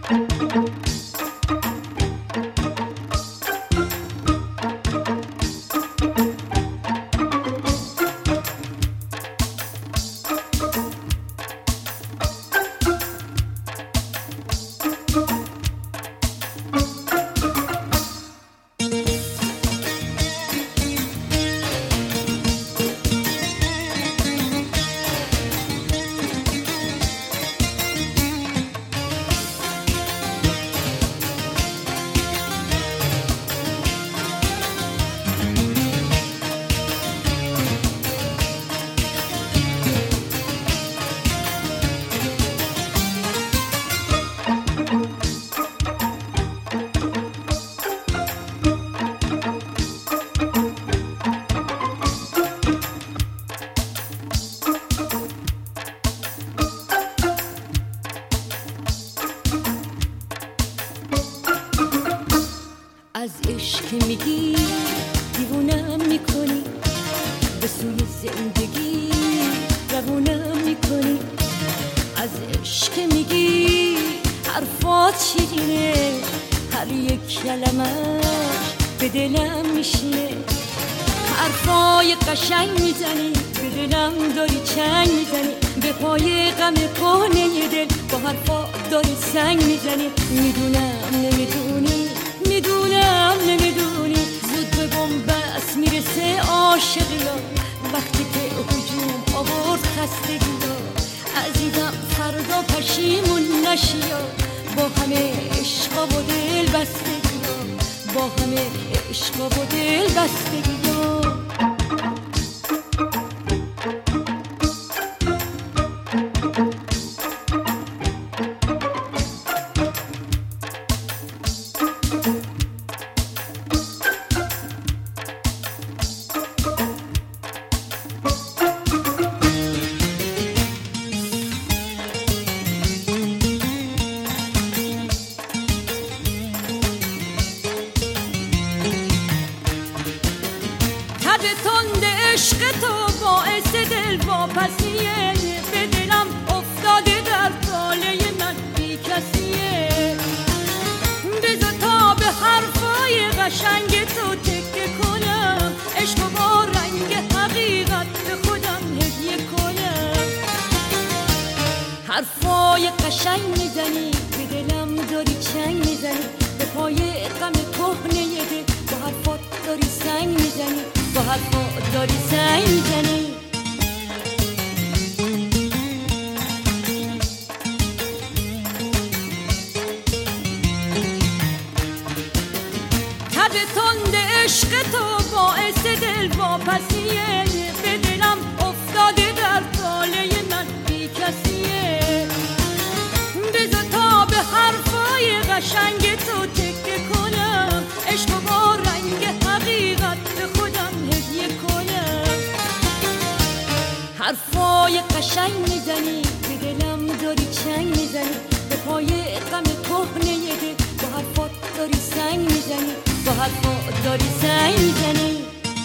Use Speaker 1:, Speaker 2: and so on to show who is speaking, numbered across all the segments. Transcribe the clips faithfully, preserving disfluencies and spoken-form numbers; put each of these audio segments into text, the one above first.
Speaker 1: از عشق میگی دیوونم میکنی، به سوی زندگی روونم میکنی. از عشق میگی حرفات شیرینه، هر یک کلمش به دلم میشینه. حرفای قشنگ میزنی، به دلم داری چنگ میزنی. به پای غم کهنه دل با حرفات داری سنگ میزنی. میدونم نمیدونی، میدونم نمیدونی، زود به بنبست میرسه عاشقی ها. وقتی که هجوم آورد خستگی ها، عزیزم فردا پشیمون نشی ها. با همه عشقا و دل بستگی ها، با همه عشقا و دل بستگی ها. عشق تو باعث دل واپسیه، به دلم افتاده در باله من بی کسیه. بذار تا به حرفای قشنگ تو تکه کنم، عشق با رنگ حقیقت به خودم هدیه کنم. حرفای قشنگ میزنی، به دلم داری چنگ میزنی. به پای غم کهنه دل با حرفات داری سنگ میزنی، با حرفات داری سنگ میزنی. تب تند عشق تو باعث دل واپسیه، به دلم افتاده در باله من بی کسیه. بذار تا به حرفای قشنگ تو تکه کنم، عشق با رنگ حقیقت به خودم هدیه کنم. حرفای قشنگ میزنی، به دلم داری چنگ میزنی. به پای غم کهنه دل با حرفات داری سنگ میزنی، با حرفات داری سنگ میزنی.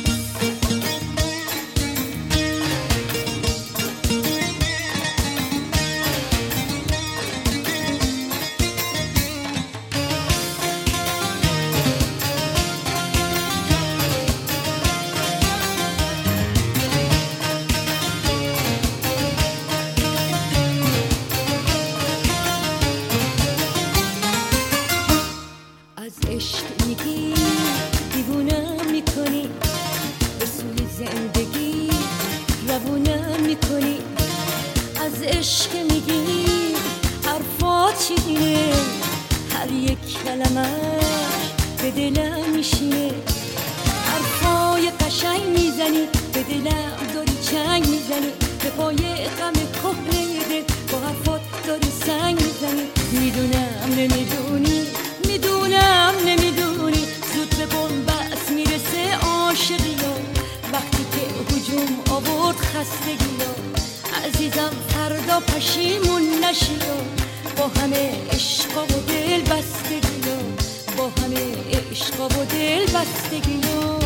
Speaker 1: عشق میگی دیوونم میکنی، به سوی زندگی روونم میکنی. از عشق میگی حرفات شیرینه، هر یک کلمش به دلم میشینه. حرفای قشنگ میزنی، به دلم داری چنگ میزنی. به پای غم کهنه دل با حرفات داری سنگ میزنی. میدونم نمیدونی، میدونم نمیدونی، زود به بنبست میرسه عاشقی ها. وقتی که هجوم آورد خستگی ها، عزیزم فردا پشیمون نشی ها. با همه عشقا و دل بستگی ها، با همه عشقا و دل بستگی ها.